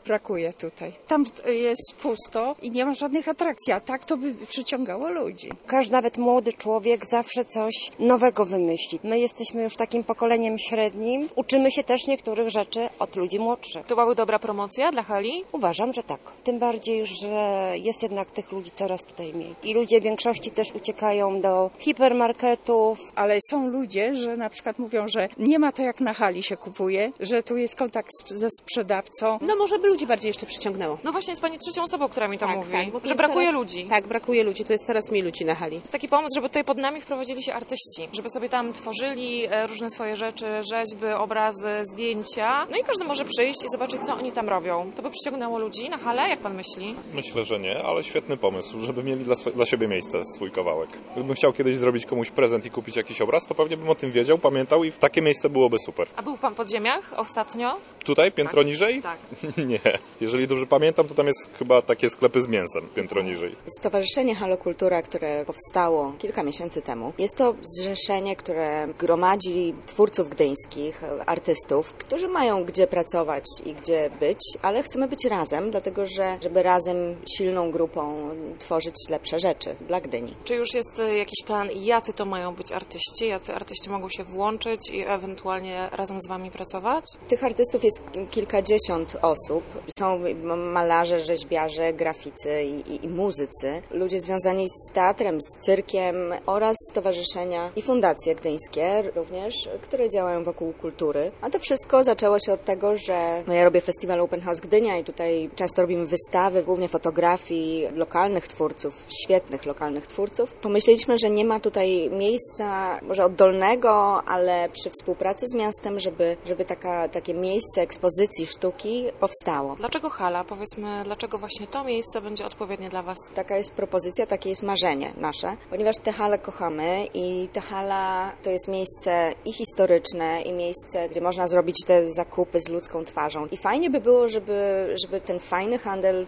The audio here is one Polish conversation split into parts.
Brakuje tutaj. Tam jest pusto i nie ma żadnych atrakcji, a tak to by przyciągało ludzi. Każdy, nawet młody człowiek, zawsze coś nowego wymyśli. My jesteśmy już takim pokoleniem średnim. Uczymy się też niektórych rzeczy od ludzi młodszych. To byłaby dobra promocja dla hali? Uważam, że tak. Tym bardziej, że jest jednak tych ludzi coraz tutaj mniej. I ludzie w większości też uciekają do hipermarketów. Ale są ludzie, że na przykład mówią, że nie ma to jak na hali się kupuje, że tu jest kontakt ze sprzedawcą. No może by ludzi bardziej jeszcze przyciągnęło. No właśnie, jest pani trzecią osobą, która mi to mówi, bo to że jest brakuje ludzi. Tak, brakuje ludzi, tu jest coraz mniej ludzi na hali. Jest taki pomysł, żeby tutaj pod nami wprowadzili się artyści, żeby sobie tam tworzyli różne swoje rzeczy, rzeźby, obrazy, zdjęcia. No i każdy może przyjść i zobaczyć, co oni tam robią. To by przyciągnęło ludzi na halę, jak pan myśli? Myślę, że nie, ale świetny pomysł, żeby mieli dla siebie miejsce, swój kawałek. Gdybym chciał kiedyś zrobić komuś prezent i kupić jakiś obraz, to pewnie bym o tym wiedział, pamiętał i w takie miejsce byłoby super. A był pan w podziemiach ostatnio? Tutaj, piętro niżej? Tak. Nie. Jeżeli dobrze pamiętam, to tam jest chyba takie sklepy z mięsem, piętro niżej. Stowarzyszenie Halokultura, które powstało kilka miesięcy temu, jest to zrzeszenie, które gromadzi twórców gdyńskich, artystów, którzy mają gdzie pracować i gdzie być, ale chcemy być razem, dlatego że żeby razem silną grupą tworzyć lepsze rzeczy dla Gdyni. Czy już jest jakiś plan, jacy to mają być artyści, jacy artyści mogą się włączyć i ewentualnie razem z wami pracować? Tych artystów jest kilkadziesiąt osób. Są malarze, rzeźbiarze, graficy i muzycy. Ludzie związani z teatrem, z cyrkiem oraz stowarzyszenia i fundacje gdyńskie również, które działają wokół kultury. A to wszystko zaczęło się od tego, że ja robię festiwal Open House Gdynia i tutaj często robimy wystawy, głównie fotografii lokalnych twórców, świetnych lokalnych twórców. Pomyśleliśmy, że nie ma tutaj miejsca może oddolnego, ale przy współpracy z miastem, żeby takie miejsce ekspozycji sztuki powstało. Dlaczego hala? Powiedzmy, dlaczego właśnie to miejsce będzie odpowiednie dla was? Taka jest propozycja, takie jest marzenie nasze, ponieważ tę halę kochamy i ta hala to jest miejsce i historyczne, i miejsce, gdzie można zrobić te zakupy z ludzką twarzą. I fajnie by było, żeby ten fajny handel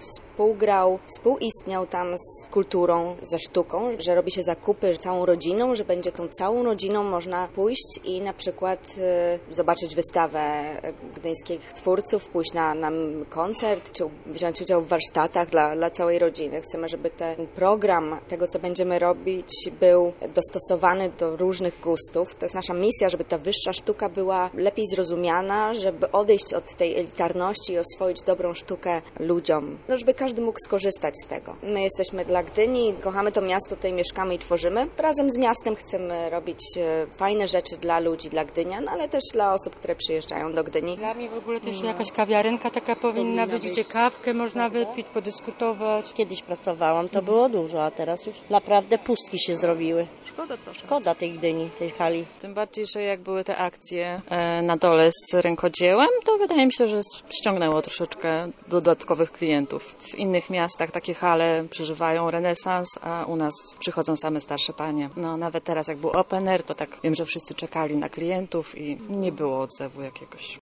współistniał tam z kulturą, ze sztuką, że robi się zakupy całą rodziną, że będzie tą całą rodziną można pójść i na przykład zobaczyć wystawę gdyńskich twórców, pójść na koncert, czy wziąć udział w warsztatach dla całej rodziny. Chcemy, żeby ten program tego, co będziemy robić, był dostosowany do różnych gustów. To jest nasza misja, żeby ta wyższa sztuka była lepiej zrozumiana, żeby odejść od tej elitarności i oswoić dobrą sztukę ludziom, no żeby każdy mógł skorzystać z tego. My jesteśmy dla Gdyni, kochamy to miasto, tutaj mieszkamy i tworzymy. Razem z miastem chcemy robić fajne rzeczy dla ludzi, dla Gdynian, ale też dla osób, które przyjeżdżają do Gdyni. Dla mnie w ogóle też jakaś kawiarenka taka powinna być, gdzie kawkę można wypić, podyskutować. Kiedyś pracowałam, to było dużo, a teraz już naprawdę pustki się zrobiły. Szkoda troszkę. Szkoda tej Gdyni, tej hali. Tym bardziej, że jak były te akcje na dole z rękodziełem, to wydaje mi się, że ściągnęło troszeczkę dodatkowych klientów. W innych miastach takie hale przeżywają renesans, a u nas przychodzą same starsze panie. No nawet teraz jak był open air, to tak wiem, że wszyscy czekali na klientów i nie było odzewu jakiegoś.